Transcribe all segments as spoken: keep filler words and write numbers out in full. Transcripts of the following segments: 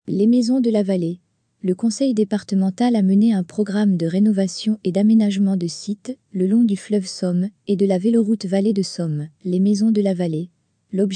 Les maisons de la vallée. Le conseil départemental a mené un programme de rénovation et d'aménagement de sites le long du fleuve Somme et de la véloroute Vallée de Somme, les maisons de la vallée. L'objectif ?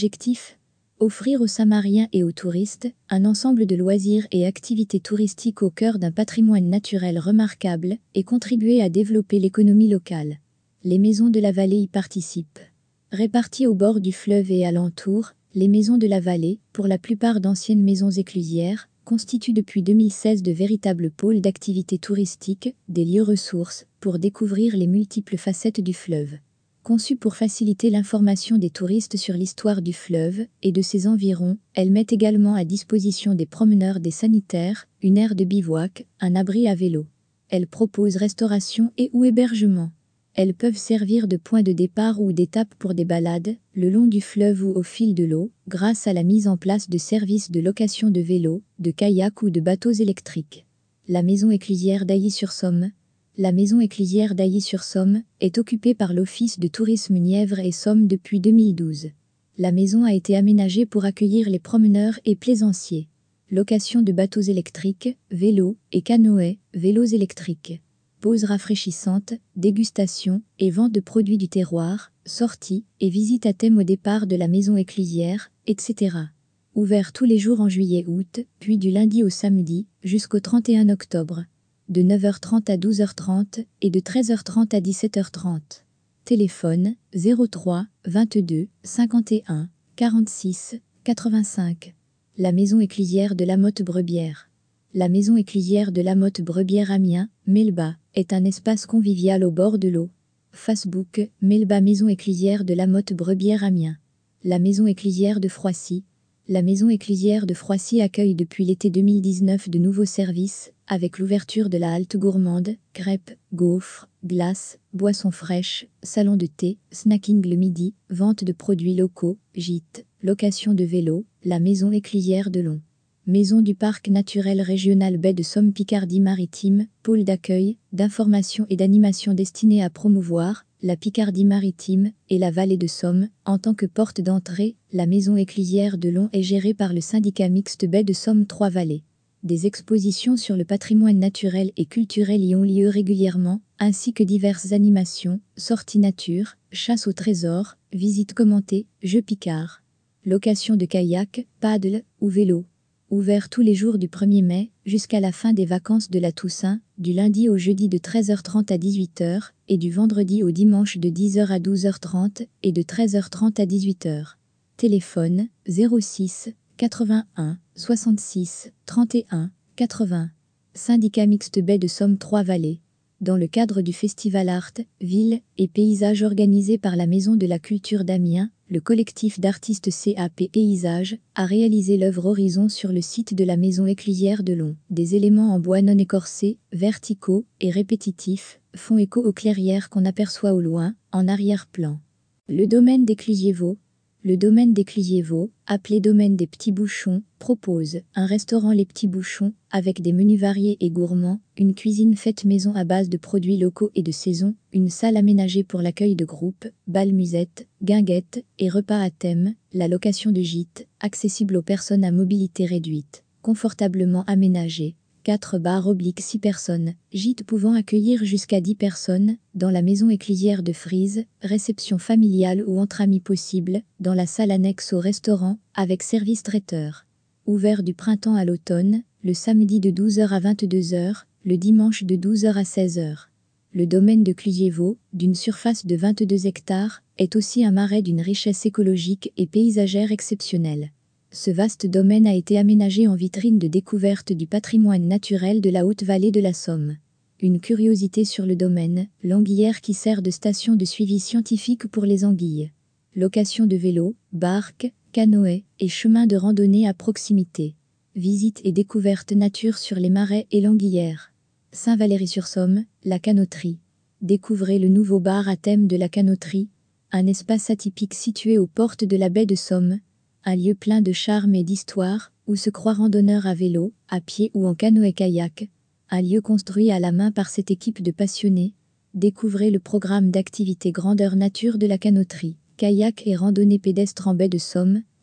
Offrir aux Samariens et aux touristes un ensemble de loisirs et activités touristiques au cœur d'un patrimoine naturel remarquable et contribuer à développer l'économie locale. Les maisons de la vallée y participent. Réparties au bord du fleuve et alentour, les maisons de la vallée, pour la plupart d'anciennes maisons éclusières, constituent depuis deux mille seize de véritables pôles d'activités touristiques, des lieux ressources, pour découvrir les multiples facettes du fleuve. Conçues pour faciliter l'information des touristes sur l'histoire du fleuve et de ses environs, elles mettent également à disposition des promeneurs des sanitaires, une aire de bivouac, un abri à vélo. Elles proposent restauration et ou hébergement. Elles peuvent servir de point de départ ou d'étape pour des balades, le long du fleuve ou au fil de l'eau, grâce à la mise en place de services de location de vélos, de kayaks ou de bateaux électriques. La maison éclusière d'Ailly-sur-Somme. La maison éclusière d'Ailly-sur-Somme est occupée par l'Office de tourisme Nièvre et Somme depuis deux mille douze. La maison a été aménagée pour accueillir les promeneurs et plaisanciers. Location de bateaux électriques, vélos et canoës, vélos électriques. Pauses rafraîchissantes, dégustation et vente de produits du terroir, sorties et visites à thème au départ de la maison éclusière, et cetera. Ouvert tous les jours en juillet-août, puis du lundi au samedi, jusqu'au trente et un octobre. De neuf heures trente à douze heures trente et de treize heures trente à dix-sept heures trente. Téléphone zéro trois vingt-deux cinquante et un quarante-six quatre-vingt-cinq. La maison éclusière de la Motte-Brebière. La maison éclusière de la Motte-Brebière Amiens, Melba, est un espace convivial au bord de l'eau. Facebook, Melba Maison éclusière de la Motte-Brebière Amiens. La maison éclusière de Froissy. La maison éclusière de Froissy accueille depuis l'été deux mille dix-neuf de nouveaux services, avec l'ouverture de la halte gourmande, crêpes, gaufres, glaces, boissons fraîches, salon de thé, snacking le midi, vente de produits locaux, gîtes, location de vélos, la maison éclusière de Long. Maison du Parc naturel régional Baie de Somme Picardie-Maritime, pôle d'accueil, d'information et d'animation destiné à promouvoir la Picardie-Maritime et la vallée de Somme. En tant que porte d'entrée, la maison éclusière de Long est gérée par le syndicat mixte Baie de Somme Trois-Vallées. Des expositions sur le patrimoine naturel et culturel y ont lieu régulièrement, ainsi que diverses animations, sorties nature, chasse au trésor, visites commentées, jeux Picard. Location de kayak, paddle ou vélo. Ouvert tous les jours du premier mai jusqu'à la fin des vacances de la Toussaint, du lundi au jeudi de treize heures trente à dix-huit heures et du vendredi au dimanche de dix heures à douze heures trente et de treize heures trente à dix-huit heures. Téléphone zéro six quatre-vingt-un soixante-six trente et un quatre-vingts. Syndicat mixte Baie de Somme Trois-Vallées. Dans le cadre du festival Art, Ville et Paysages organisé par la Maison de la Culture d'Amiens, le collectif d'artistes C A P Paysages a réalisé l'œuvre Horizon sur le site de la maison éclusière de Long. Des éléments en bois non écorcés, verticaux et répétitifs font écho aux clairières qu'on aperçoit au loin, en arrière-plan. Le domaine des Clusier-Vaux. Le domaine des Clusier-Vaux, appelé domaine des Petits Bouchons, propose un restaurant Les Petits Bouchons avec des menus variés et gourmands, une cuisine faite maison à base de produits locaux et de saison, une salle aménagée pour l'accueil de groupes, bal musettes, guinguettes et repas à thème, la location de gîtes, accessible aux personnes à mobilité réduite, confortablement aménagée. quatre bars obliques six personnes, gîtes pouvant accueillir jusqu'à dix personnes, dans la maison éclusière de Frise, réception familiale ou entre amis possible, dans la salle annexe au restaurant, avec service traiteur. Ouvert du printemps à l'automne, le samedi de douze heures à vingt-deux heures, le dimanche de douze heures à seize heures. Le domaine de Clusier-Vaux, d'une surface de vingt-deux hectares, est aussi un marais d'une richesse écologique et paysagère exceptionnelle. Ce vaste domaine a été aménagé en vitrine de découverte du patrimoine naturel de la haute vallée de la Somme. Une curiosité sur le domaine, l'anguillière qui sert de station de suivi scientifique pour les anguilles. Location de vélos, barques, canoës et chemins de randonnée à proximité. Visite et découverte nature sur les marais et l'anguillière. Saint-Valery-sur-Somme, la canoterie. Découvrez le nouveau bar à thème de la canoterie, un espace atypique situé aux portes de la baie de Somme. Un lieu plein de charme et d'histoire, où se croient randonneurs à vélo, à pied ou en canoë-kayak. Un lieu construit à la main par cette équipe de passionnés. Découvrez le programme d'activités grandeur nature de la canoterie. Kayak et randonnée pédestre en baie de Somme,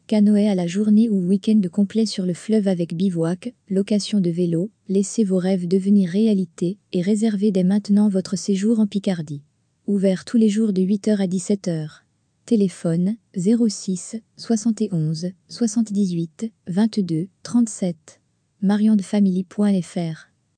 Canoë à la journée ou week-end complet sur le fleuve avec bivouac, location de vélo, laissez vos rêves devenir réalité et réservez dès maintenant votre séjour en Picardie. Ouvert tous les jours de huit heures à dix-sept heures. Téléphone zéro six soixante et onze soixante-dix-huit vingt-deux trente-sept. mariondefamily point f r